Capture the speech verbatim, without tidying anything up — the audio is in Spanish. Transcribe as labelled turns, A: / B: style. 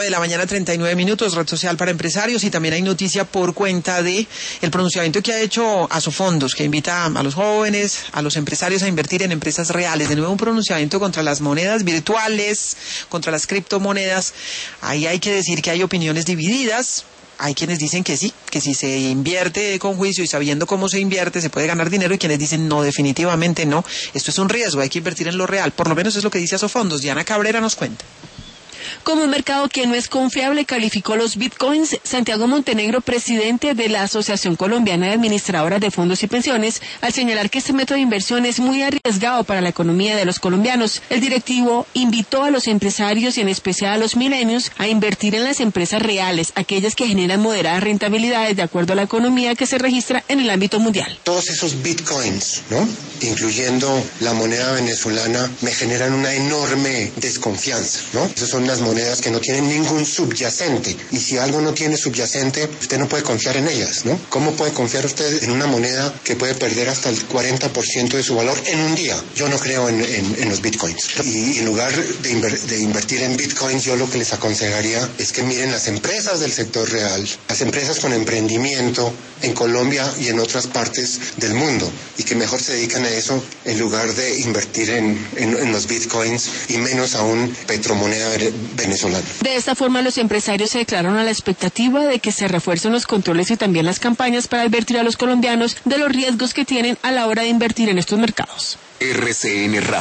A: De la mañana, treinta y nueve minutos, red social para empresarios, y también hay noticia por cuenta de el pronunciamiento que ha hecho Asofondos, que invita a los jóvenes, a los empresarios a invertir en empresas reales. De nuevo un pronunciamiento contra las monedas virtuales, contra las criptomonedas. Ahí hay que decir que hay opiniones divididas. Hay quienes dicen que sí, que si se invierte con juicio y sabiendo cómo se invierte se puede ganar dinero, y quienes dicen no, definitivamente no. Esto es un riesgo, hay que invertir en lo real. Por lo menos es lo que dice Asofondos. Diana Cabrera nos cuenta.
B: Como un mercado que no es confiable, calificó los bitcoins Santiago Montenegro, presidente de la Asociación Colombiana de Administradoras de Fondos y Pensiones, al señalar que este método de inversión es muy arriesgado para la economía de los colombianos. El directivo invitó a los empresarios y en especial a los milenios a invertir en las empresas reales, aquellas que generan moderadas rentabilidades de acuerdo a la economía que se registra en el ámbito mundial.
C: Todos esos bitcoins, ¿no?, incluyendo la moneda venezolana, me generan una enorme desconfianza, ¿no? Esas son las monedas que no tienen ningún subyacente, y si algo no tiene subyacente, usted no puede confiar en ellas, ¿no? ¿Cómo puede confiar usted en una moneda que puede perder hasta el cuarenta por ciento de su valor en un día? Yo no creo en, en, en los bitcoins. Y en lugar de, inver, de invertir en bitcoins, yo lo que les aconsejaría es que miren las empresas del sector real, las empresas con emprendimiento en Colombia y en otras partes del mundo, y que mejor se dedican a eso en lugar de invertir en, en, en los bitcoins, y menos aún petromoneda venezolana.
B: De esta forma, los empresarios se declararon a la expectativa de que se refuercen los controles y también las campañas para advertir a los colombianos de los riesgos que tienen a la hora de invertir en estos mercados.
D: R C N Radio.